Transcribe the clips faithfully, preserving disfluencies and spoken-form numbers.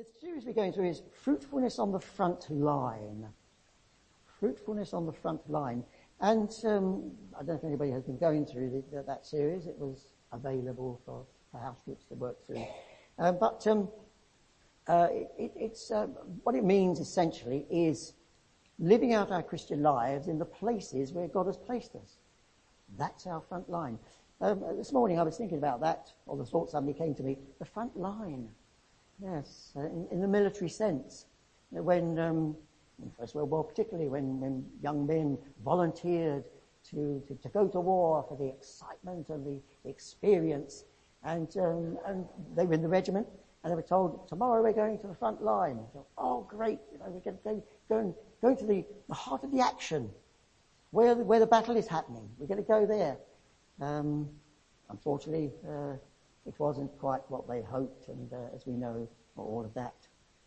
The series we're going through is Fruitfulness on the Front Line. Fruitfulness on the Front Line. And um, I don't know if anybody has been going through the, that series. It was available for, for house groups to work through. Uh, but um, uh, it, it's uh, what it means essentially is living out our Christian lives in the places where God has placed us. That's our front line. Um, this morning I was thinking about that, or the thought suddenly came to me, the front line. Yes, uh, in, in the military sense. When, um, in the First World War particularly, when, when young men volunteered to, to, to go to war for the excitement and the, the experience, and, um, and they were in the regiment, and they were told, tomorrow we're going to the front line. I thought, oh great, you know, we're going to go, go, and, go to the, the heart of the action, where the, where the battle is happening. We're going to go there. Um, unfortunately, uh, it wasn't quite what they hoped, and uh, as we know, all of that.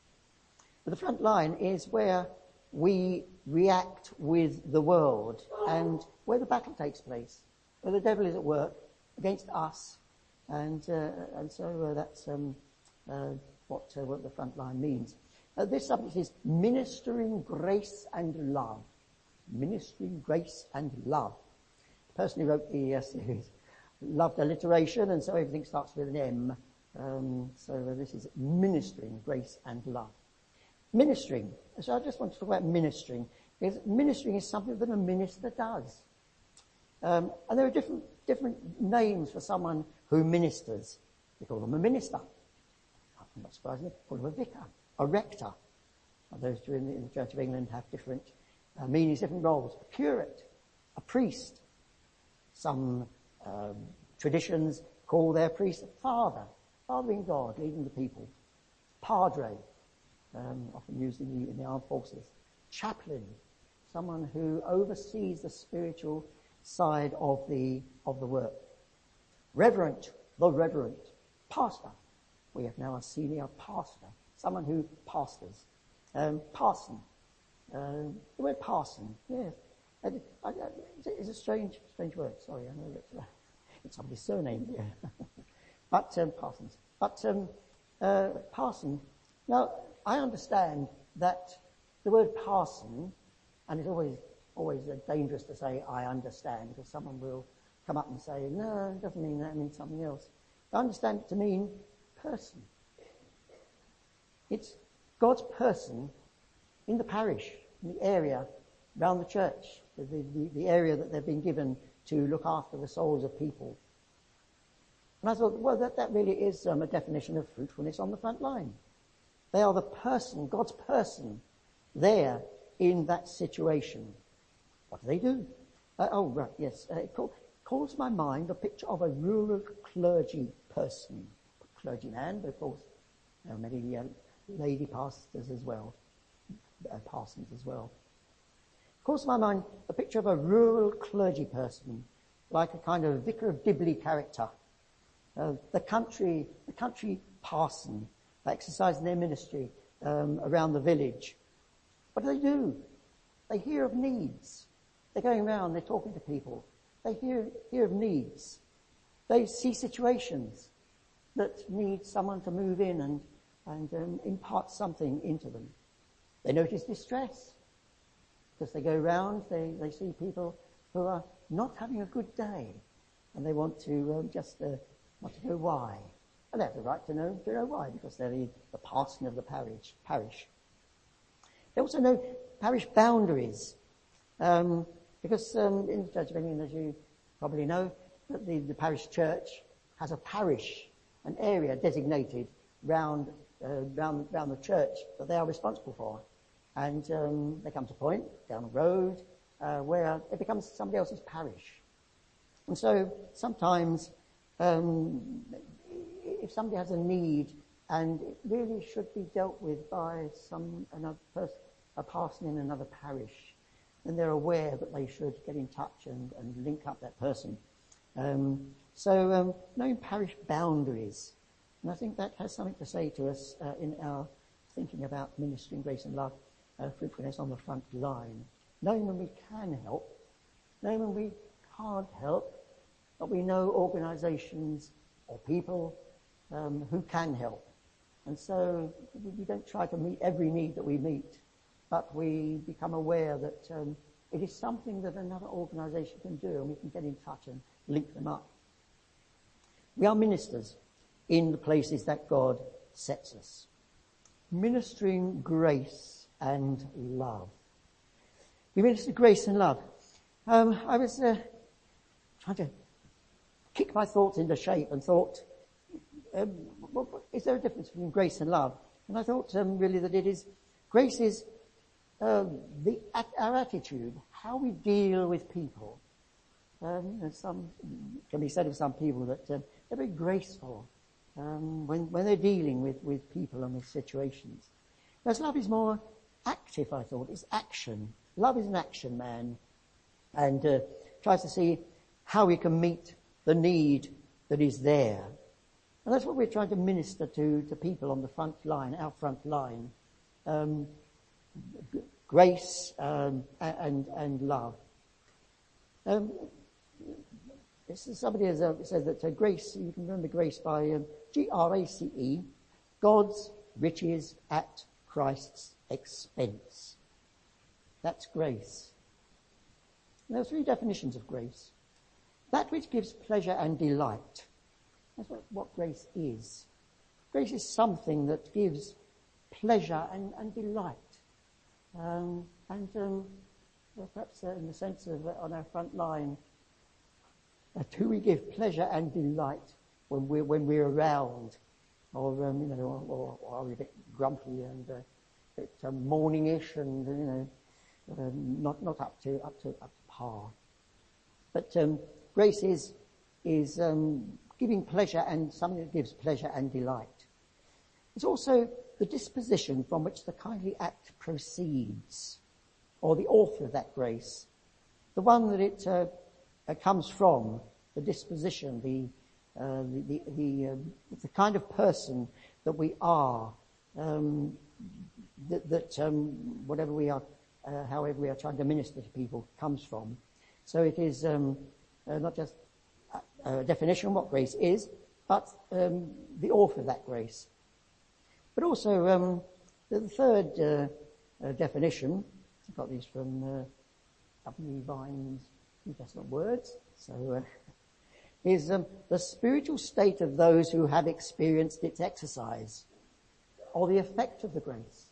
But the front line is where we react with the world and where the battle takes place, where the devil is at work against us, and uh, and so uh, that's um, uh, what uh, what the front line means. Uh, this subject is ministering grace and love. Ministering grace and love. The person who wrote the uh, series loved alliteration, and so everything starts with an M. Um, so uh, this is ministering grace and love. Ministering. So I just want to talk about ministering, because ministering is something that a minister does. Um, and there are different different names for someone who ministers. We call them a minister. Not surprisingly, we call them a vicar, a rector. And those two in the, in the Church of England have different uh, meanings, different roles. A curate, a priest. Some um, traditions call their priest a father, father in God, leading the people. Padre, um, often used in the, in the armed forces. Chaplain, someone who oversees the spiritual side of the of the work. Reverend, the reverend. Pastor, we have now a senior pastor, someone who pastors. Um, parson, um, the word parson, yes. I, I, I, it's a strange, strange word. Sorry, I know that uh, it's somebody's surname here. but um, parsons, but um, uh, parson. Now, I understand that the word parson, and it's always always uh, dangerous to say I understand, because someone will come up and say, no, it doesn't mean that, it means something else. I understand it to mean person. It's God's person in the parish, in the area around the church, the, the, the area that they've been given to look after the souls of people. And I thought, well, that, that really is um, a definition of fruitfulness on the front line. They are the person, God's person, there in that situation. What do they do? Uh, oh, right, yes. Uh, it call, calls to my mind a picture of a rural clergy person. Clergyman, but of course, there are many uh, lady pastors as well, uh, parsons as well. Calls to my mind a picture of a rural clergy person, like a kind of Vicar of Dibley character. Uh, the country, the country parson, exercising their ministry um, around the village. What do they do? They hear of needs. They're going around, they're talking to people. They hear, hear of needs. They see situations that need someone to move in and, and um, impart something into them. They notice distress, because they go around, they, they see people who are not having a good day, and they want to um, just uh, want to know why. And they have the right to know to know why, because they're the, the parson of the parish. Parish. They also know parish boundaries, um, because um, in the Church of England, as you probably know, that the, the parish church has a parish, an area designated round uh, round round the church that they are responsible for. And um, there comes a point down the road uh, where it becomes somebody else's parish. And so sometimes um, if somebody has a need and it really should be dealt with by some another person, a parson in another parish, then they're aware that they should get in touch and, and link up that person. Um, so um, knowing parish boundaries, and I think that has something to say to us uh, in our thinking about ministering grace and love. Uh, fruitfulness on the front line. Knowing when we can help, knowing when we can't help, but we know organisations or people um, who can help. And so we don't try to meet every need that we meet, but we become aware that um, it is something that another organisation can do, and we can get in touch and link them up. We are ministers in the places that God sets us. Ministering grace and love. We minister grace and love. Um, I was uh, trying to kick my thoughts into shape and thought, um, what, what, is there a difference between grace and love? And I thought um, really that it is, grace is um, the our attitude, how we deal with people. Um, you know, some can be said of some people that um, they're very graceful um, when when they're dealing with, with people and with situations. Whereas love is more active, I thought. It's action. Love is an action man, and uh, tries to see how we can meet the need that is there. And that's what we're trying to minister to, to people on the front line, our front line. Um, g- grace um, and and love. Um, this is somebody has uh, said that uh, grace, you can remember grace by um, G R A C E, God's riches at Christ's expense. That's grace. And there are three definitions of grace. That which gives pleasure and delight. That's what, what grace is. Grace is something that gives pleasure and, and delight. Um, and um, well, perhaps uh, in the sense of uh, on our front line, uh, do we give pleasure and delight when we're, when we're around? Or, um, you know, or, or, or are we a bit grumpy and uh, a bit um, morning-ish and, you know, um, not, not up to, up to, up to par. But um, grace is, is um, giving pleasure and something that gives pleasure and delight. It's also the disposition from which the kindly act proceeds, or the author of that grace, the one that it uh, uh, comes from, the disposition, the uh, the the, the, um, the kind of person that we are, um, that, that um, whatever we are, uh, however we are trying to minister to people, comes from. So it is um, uh, not just a, a definition of what grace is, but um, the author of that grace. But also um, the third uh, uh, definition, I've got these from uh, W. Vine's New Testament Words, so uh, is um, the spiritual state of those who have experienced its exercise, or the effect of the grace.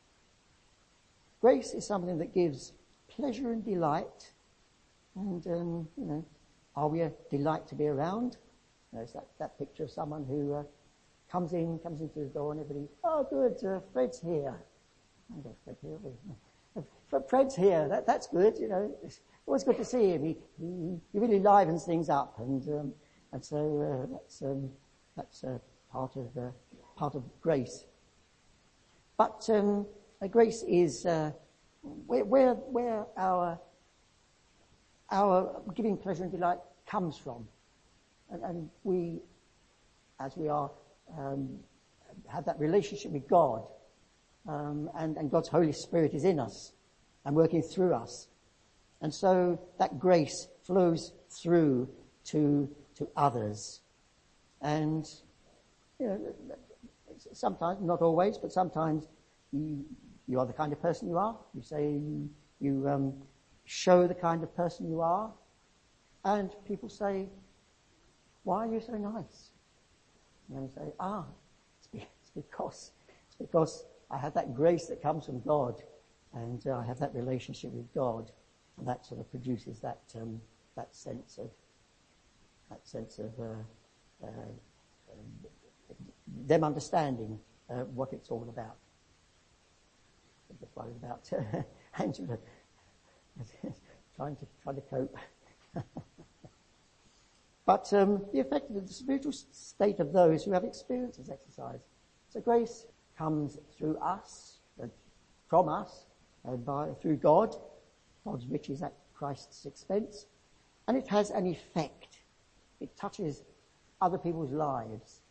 Grace is something that gives pleasure and delight, and um, you know, are we a delight to be around? There's that, that picture of someone who uh, comes in, comes into the door, and everybody, oh good, uh, Fred's here. I don't Fred here. Uh, Fred's here. That, that's good. You know, it's always good to see him. He he, he really livens things up, and um, and so uh, that's um, that's uh, part of uh, part of grace. But um, uh, grace is uh, where where where our our giving pleasure and delight comes from, and, and we, as we are, um, have that relationship with God, um, and, and God's Holy Spirit is in us and working through us, and so that grace flows through to to others, and you know, sometimes, not always, but sometimes you you are the kind of person you are. You say you, you um, show the kind of person you are, and people say, "Why are you so nice?" And then you say, "Ah, it's, be, it's because it's because I have that grace that comes from God, and uh, I have that relationship with God, and that sort of produces that um, that sense of that sense of uh, uh, um, them understanding uh, what it's all about." I'm just worried about uh, Angela trying to trying to cope. But um, the effect of the spiritual state of those who have experienced this exercise. So grace comes through us, uh, from us, uh, by, through God, God's riches at Christ's expense, and it has an effect. It touches other people's lives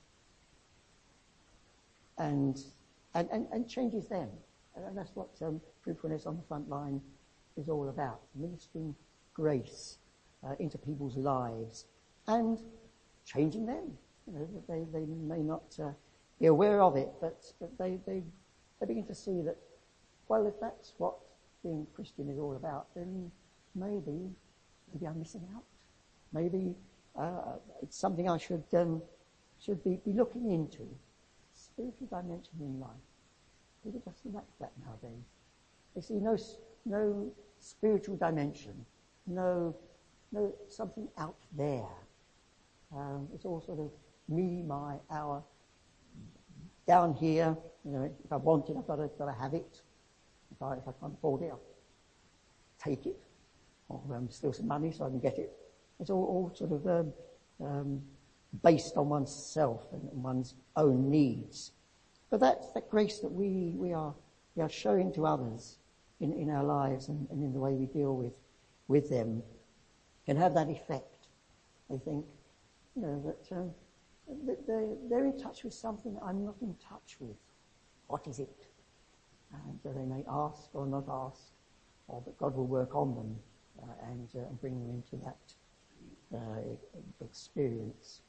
and and, and, and changes them. And that's what um, Fruitfulness on the Front Line is all about, ministering grace uh, into people's lives and changing them. You know, they, they may not uh, be aware of it, but, but they, they, they begin to see that, well, if that's what being Christian is all about, then maybe, maybe I'm missing out. Maybe uh, it's something I should um, should be, be looking into. Spiritual dimension in life. People just lack that nowadays. They see no no spiritual dimension, no no something out there. Um, it's all sort of me, my, our. Down here, you know, if I want it, I've got to, got to have it. If I, if I can't afford it, I'll take it, or um, steal some money so I can get it. It's all, all sort of um, um, based on oneself and one's own needs. But that's that grace that we, we are we are showing to others in, in our lives and, and in the way we deal with with them can have that effect. They think, you know, that um, they're, they're in touch with something that I'm not in touch with. What is it? And so they may ask or not ask, or that God will work on them uh, and, uh, and bring them into that uh, experience.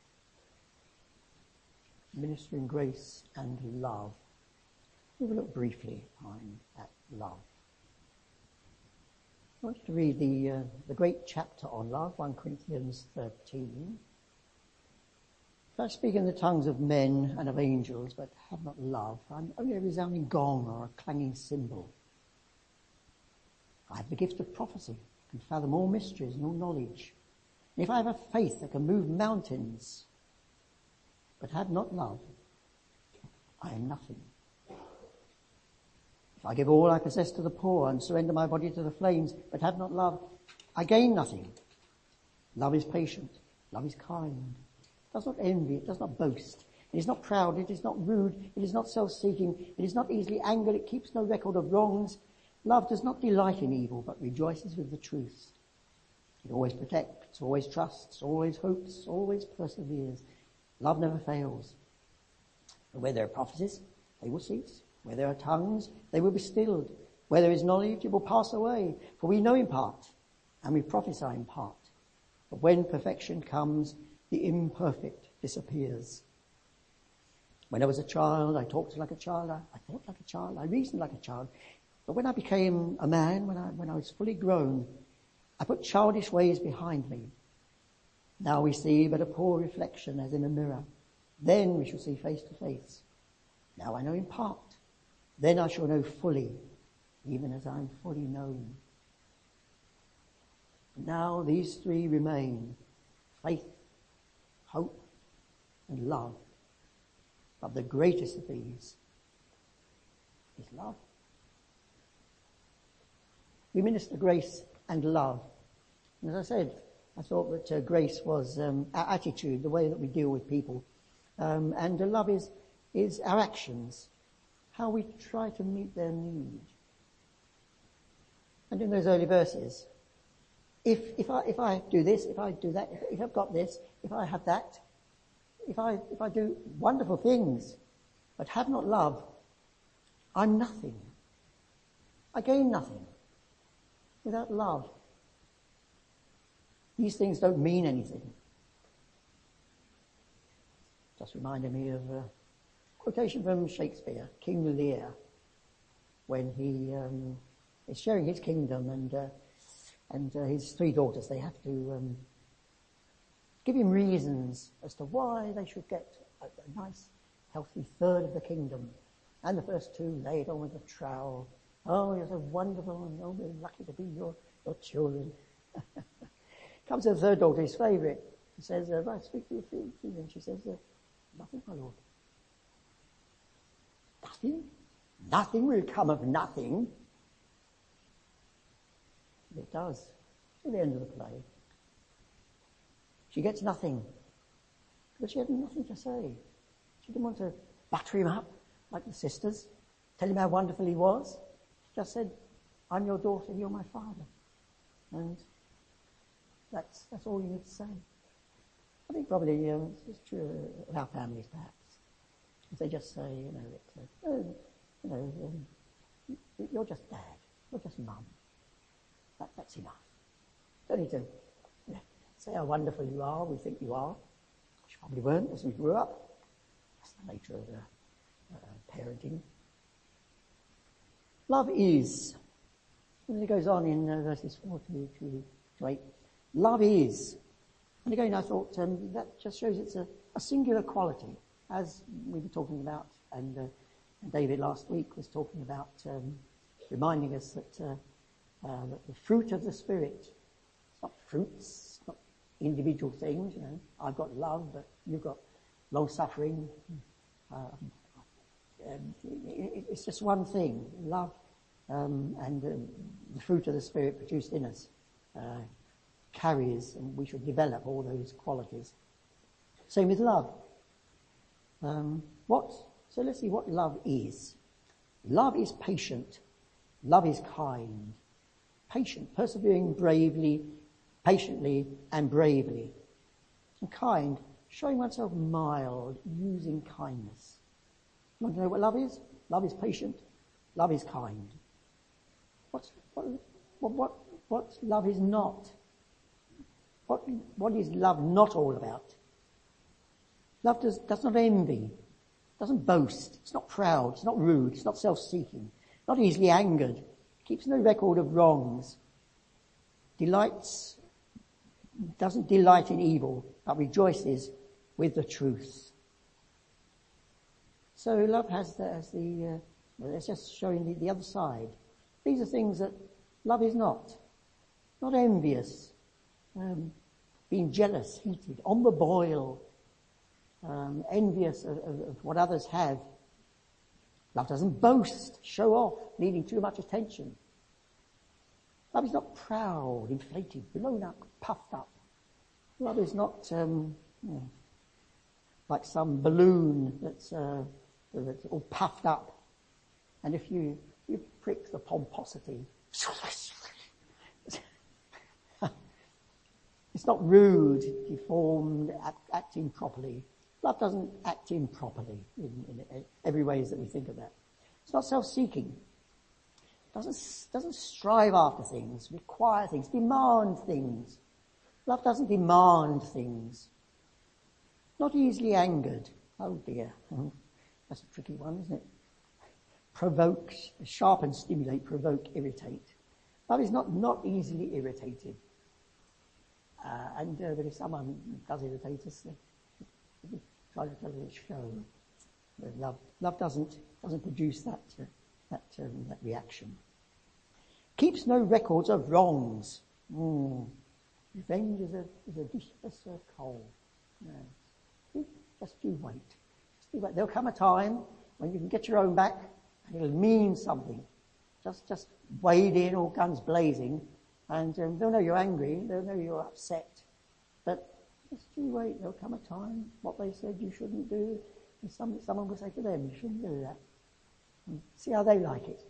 Ministering grace and love. We will look briefly at love. I want you to read the uh, the great chapter on love, First Corinthians thirteen. If I speak in the tongues of men and of angels, but have not love, I'm only a resounding gong or a clanging cymbal. I have the gift of prophecy, can fathom all mysteries and all knowledge. And if I have a faith that can move mountains, but have not love, I am nothing. If I give all I possess to the poor and surrender my body to the flames, but have not love, I gain nothing. Love is patient. Love is kind. It does not envy. It does not boast. It is not proud. It is not rude. It is not self-seeking. It is not easily angered. It keeps no record of wrongs. Love does not delight in evil, but rejoices with the truth. It always protects, always trusts, always hopes, always perseveres. Love never fails. But where there are prophecies, they will cease. Where there are tongues, they will be stilled. Where there is knowledge, it will pass away. For we know in part, and we prophesy in part. But when perfection comes, the imperfect disappears. When I was a child, I talked like a child, I, I thought like a child, I reasoned like a child. But when I became a man, when I, when I was fully grown, I put childish ways behind me. Now we see but a poor reflection as in a mirror. Then we shall see face to face. Now I know in part. Then I shall know fully, even as I am fully known. Now these three remain: faith, hope, and love. But the greatest of these is love. We minister grace and love. And as I said, I thought that uh, grace was um, our attitude, the way that we deal with people. Um, and uh, love is, is our actions, how we try to meet their need. And in those early verses, if, if I, if I do this, if I do that, if, if I've got this, if I have that, if I, if I do wonderful things, but have not love, I'm nothing. I gain nothing without love. These things don't mean anything. Just reminded me of a quotation from Shakespeare, King Lear, when he um, is sharing his kingdom and uh, and uh, his three daughters. They have to um, give him reasons as to why they should get a, a nice, healthy third of the kingdom. And the first two laid on with a trowel. Oh, you're so wonderful, and oh, we're lucky to be your, your children. Comes to the third daughter, his favourite. He says, uh, I speak to your feet. And she says, uh, nothing, my lord. Nothing? Nothing will come of nothing. It does. At the end of the play. She gets nothing. But she had nothing to say. She didn't want to butter him up like the sisters, tell him how wonderful he was. She just said, I'm your daughter, you're my father. And that's that's all you need to say. I think probably um, it's true of our families, perhaps. If they just say, you know, it, uh, oh, you know, um, you're just dad, you're just mum. That, that's enough. Don't need to you know, say how wonderful you are, we think you are. Which you probably weren't as we grew up. That's the nature of, uh, parenting. Love is, and it goes on in uh, verses four to, to, to eight, love is. And again, I thought um, that just shows it's a, a singular quality, as we were talking about, and uh, David last week was talking about, um, reminding us that, uh, uh, that the fruit of the Spirit, it's not fruits, it's not individual things, you know. I've got love, but you've got long-suffering. Um, um, it, it's just one thing, love, um, and um, the fruit of the Spirit produced in us uh, carries, and we should develop all those qualities. Same with love. Um, what? So let's see what love is. Love is patient. Love is kind. Patient, persevering bravely, patiently and bravely. And kind, showing oneself mild, using kindness. You want to know what love is? Love is patient. Love is kind. What's, what, what, what, what love is not? What, what is love not all about? Love does, does not envy, doesn't boast, it's not proud, it's not rude, it's not self-seeking, not easily angered, keeps no record of wrongs, delights, doesn't delight in evil, but rejoices with the truth. So love has the, has the uh, it's just showing the, the other side. These are things that love is not. Not envious, um, being jealous, heated, on the boil, um, envious of, of, of what others have. Love doesn't boast, show off, needing too much attention. Love is not proud, inflated, blown up, puffed up. Love is not um, you know, like some balloon that's, uh, that's all puffed up. And if you, you prick the pomposity, it's not rude, deformed, act, acting properly. Love doesn't act improperly in, in every way that we think of that. It's not self-seeking. Doesn't, doesn't strive after things, require things, demand things. Love doesn't demand things. Not easily angered. Oh dear. That's a tricky one, isn't it? Provoke, sharpen, stimulate, provoke, irritate. Love is not, not easily irritated. Uh, and uh, but if someone does irritate us, uh, try to let it show. But love, love doesn't doesn't produce that uh, that um, that reaction. Keeps no records of wrongs. Mm. Revenge is a is a dish for Sir Cole. No. Just you wait. Just you wait. There'll come a time when you can get your own back, and it'll mean something. Just just wade in, all guns blazing. And um, they'll know you're angry, they'll know you're upset. But just you wait, there'll come a time, what they said you shouldn't do, and some, someone will say to them, you shouldn't do that. And see how they like it.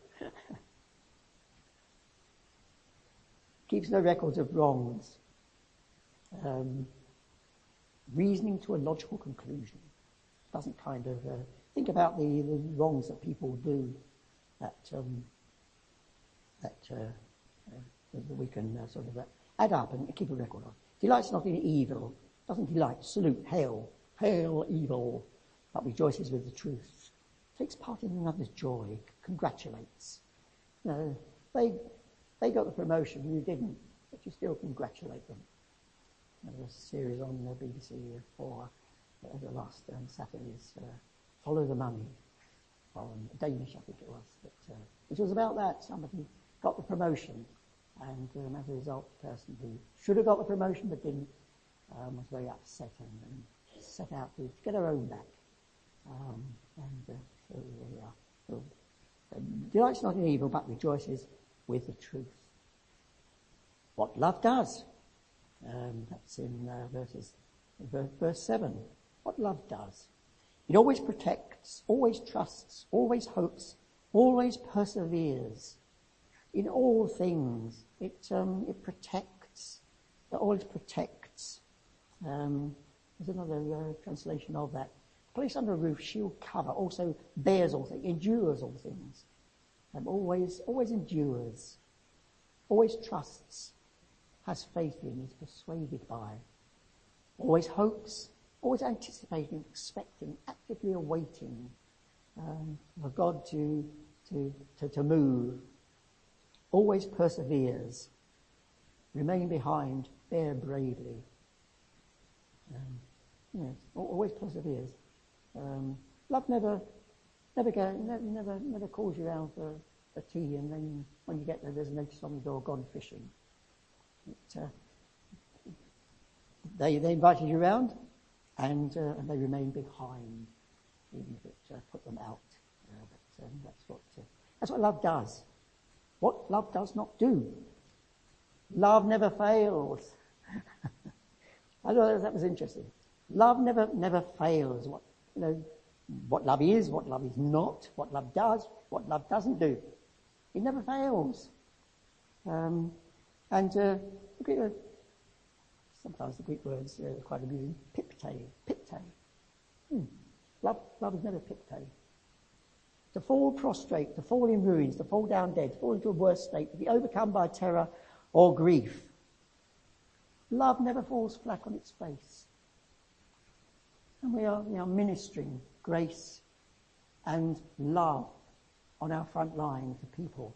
Keeps no records of wrongs. Um, reasoning to a logical conclusion. Doesn't kind of uh, think about the, the wrongs that people do that, um, that, uh, uh, that we can uh, sort of uh, add up and keep a record of. Delights not in evil, doesn't delight, salute, hail, hail evil, but rejoices with the truth. Takes part in another's joy, congratulates. You know, they they got the promotion, you didn't, but you still congratulate them. There was a series on the B B C four uh, the last um, Saturday's uh, Follow the Money, on Danish I think it was, but, uh, which was about that. Somebody got the promotion. And um, as a result, the person who should have got the promotion but didn't um, was very upset and, and set out to get her own back. Um, and uh, so there we are. So, um, delights not in evil but rejoices with the truth. What love does. Um, that's in uh, verses, verse, verse seven. What love does. It always protects, always trusts, always hopes, always perseveres. In all things, it um, it protects. It always protects. Um, there's another uh, translation of that. Place under a roof, shield, cover. Also bears all things, endures all things. Um, always, always endures. Always trusts. Has faith in. Is persuaded by. Always hopes. Always anticipating, expecting, actively awaiting. um, for God to, to, to, to move, always perseveres, remain behind, bear bravely. Um, yes, always perseveres. Um, love never, never, go, never, never, never calls you out for a tea, and then when you get there, there's a notice on the door, gone fishing. It, uh, they they invited you around, and uh, and they remain behind, even if it uh, put them out. Uh, but um, that's what uh, that's what love does. What love does not do. Love never fails. I thought that was interesting. Love never never fails. What you know, what love is, what love is not, what love does, what love doesn't do. It never fails. Um, and uh, look at, uh, sometimes the Greek words are uh, quite amusing. Pipte, pipte. Hmm. Love, love is never pipte. To fall prostrate, to fall in ruins, to fall down dead, to fall into a worse state, to be overcome by terror or grief. Love never falls flat on its face. And we are, we are ministering grace and love on our front line to people.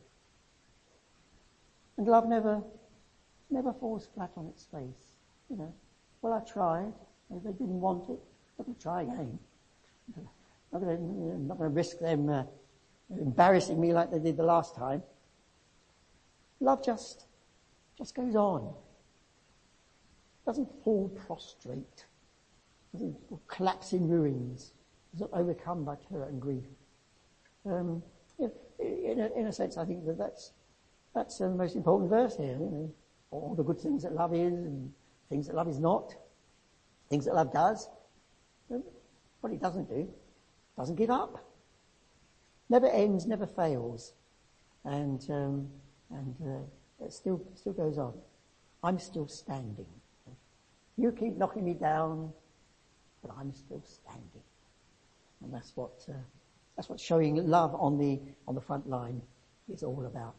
And love never, never falls flat on its face. You know, well, I tried. If they didn't want it, let me try again. I'm not going to risk them uh, embarrassing me like they did the last time. Love just, just goes on. Doesn't fall prostrate. Doesn't collapse in ruins. Doesn't overcome by terror and grief. Um, in, a, in a sense, I think that that's that's uh, the most important verse here. You know, all the good things that love is, and things that love is not, things that love does. What it doesn't do, doesn't give up, never ends, never fails, and um, and uh, it still still goes on. I'm still standing. You keep knocking me down, but I'm still standing, and that's what uh, that's what showing love on the on the front line is all about.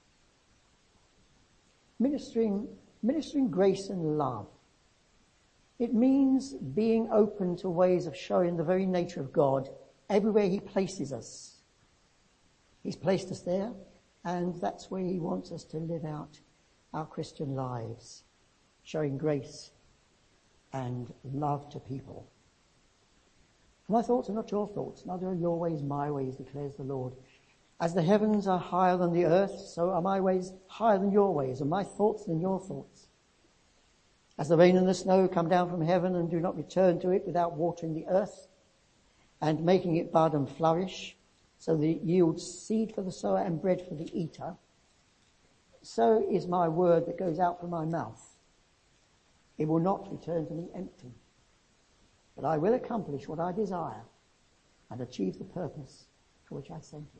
Ministering ministering grace and love. It means being open to ways of showing the very nature of God everywhere He places us. He's placed us there, and that's where He wants us to live out our Christian lives, showing grace and love to people. My thoughts are not your thoughts, neither are your ways my ways, declares the Lord. As the heavens are higher than the earth, so are my ways higher than your ways, and my thoughts than your thoughts. As the rain and the snow come down from heaven and do not return to it without watering the earth and making it bud and flourish, so that it yields seed for the sower and bread for the eater, so is my word that goes out from my mouth. It will not return to me empty, but I will accomplish what I desire and achieve the purpose for which I sent it.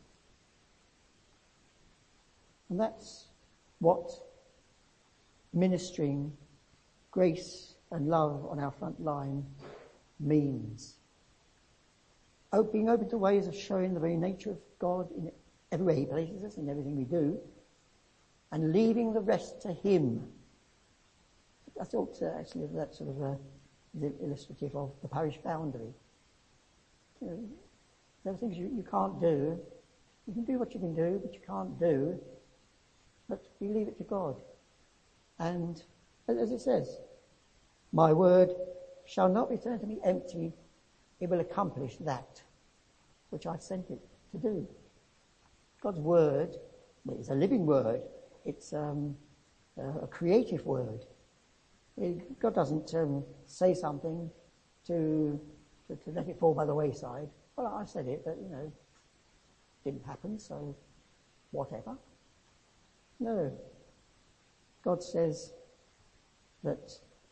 And that's what ministering grace and love on our front line means. Being open to ways of showing the very nature of God in everywhere He places us, in everything we do, and leaving the rest to Him. I thought uh, actually of that sort of uh, is illustrative of the parish boundary. You know, there are things you, you can't do. You can do what you can do, but you can't do. But you leave it to God. And as it says, my word shall not return to me empty. It will accomplish that which I've sent it to do. God's word is a living word. It's um, a creative word. It, God doesn't um, say something to, to to let it fall by the wayside. Well, I said it, but, you know, didn't happen, so whatever. No. God says that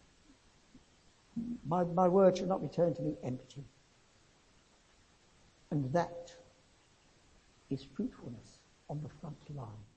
my, my word shall not return to me empty. And that is fruitfulness on the front line.